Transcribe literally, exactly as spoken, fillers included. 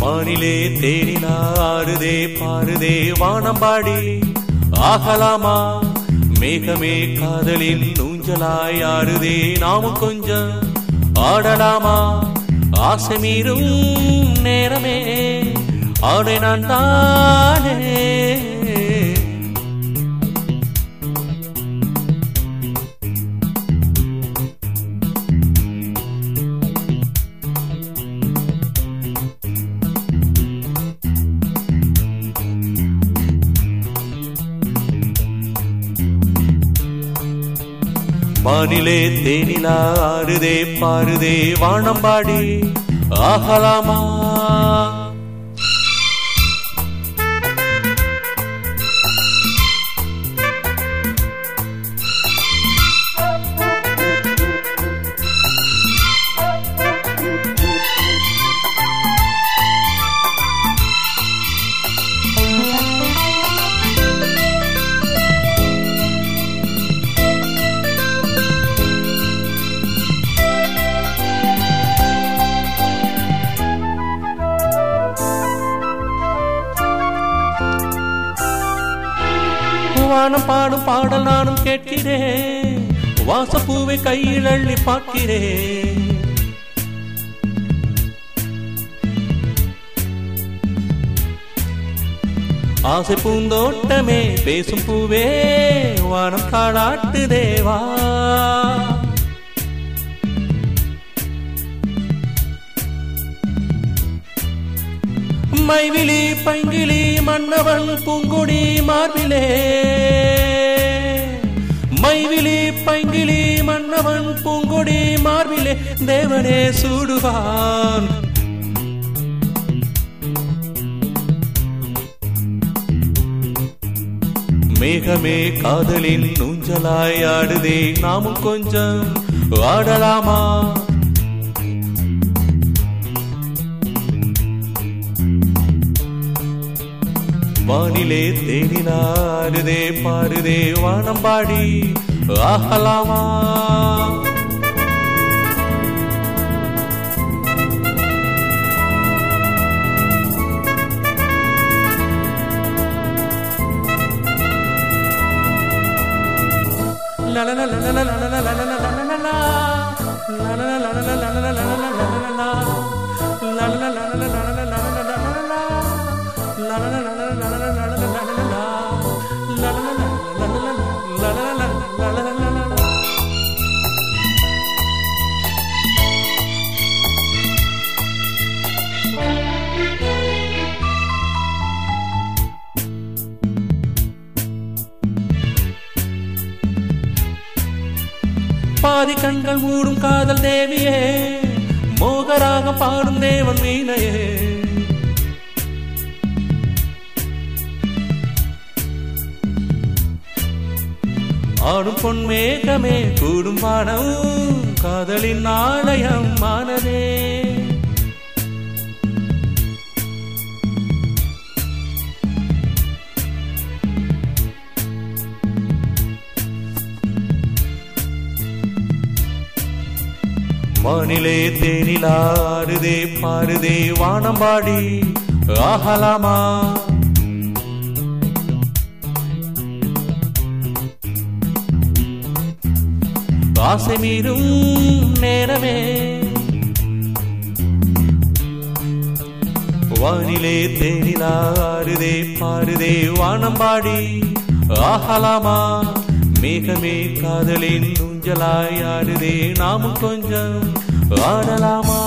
வானிலே தேனிலா ஆறுதே பாருதே வானம்பாடி ஆகலாமா மேகமே காதலின் ஊஞ்சலாய் ஆறுதே நாமும் கொஞ்சம் ஆடலாமா ஆசை மீறும் நேரமே ஆடை நான் தானே வானிலே தேனிலா ஆறுதே பாருதே வானம்பாடி ஆகலாமா வானம் பாடும் பாடல் நானும் கேட்கிறேன் வாசப்பூவை கையில் அள்ளி பார்க்கிறேன் ஆசை பூந்தோட்டமே பேசும் பூவே வானம் தாளாட்டு தேவா மைவிலி பைங்கிலி மன்னவன் பூங்குடி மார்பிலே மைவிலி பைங்கிலி மன்னவன் பூங்குடி மார்பிலே தேவனே சூடுவான் மேகமே காதலின் ஊஞ்சலாய் ஆடுதே நாமும் கொஞ்சம் ஆடலாமா வானிலே தேனிலா ஆறுதே பாருதே வானம்பாடி ஆகலாமா பாதி கண்கள் மூடும் காதல் தேவியே மோகராக பாடும் தேவன் வீணையே ஆடும் பொன் மேகமே கூடும் வானம் காதலின் ஆலயம் மானதே வானிலே தேனிலா ஆறுதே பாருதே வானம்பாடி ஆகலாமா ஆசை மீறும் நேரமே வானிலே தேனிலா ஆறுதே பாருதே வானம்பாடி ஆகலாமா மேகமே காதலின் ஊஞ்சலாய் ஆடுதே நாமும் கொஞ்சம் ஆடலாமா